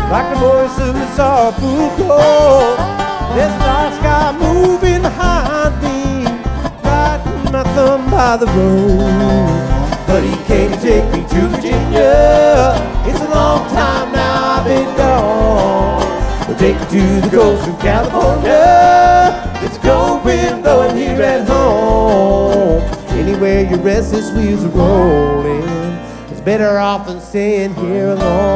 like the voice of the sorrowful ghost. There's a dark sky moving behind me, riding my thumb by the road. But he came to take me to Virginia. It's a long time now I've been gone. He'll take me to the coast of California. It's a cold wind blowing here at home. Anywhere your restless wheels are rolling, it's better off than staying here alone.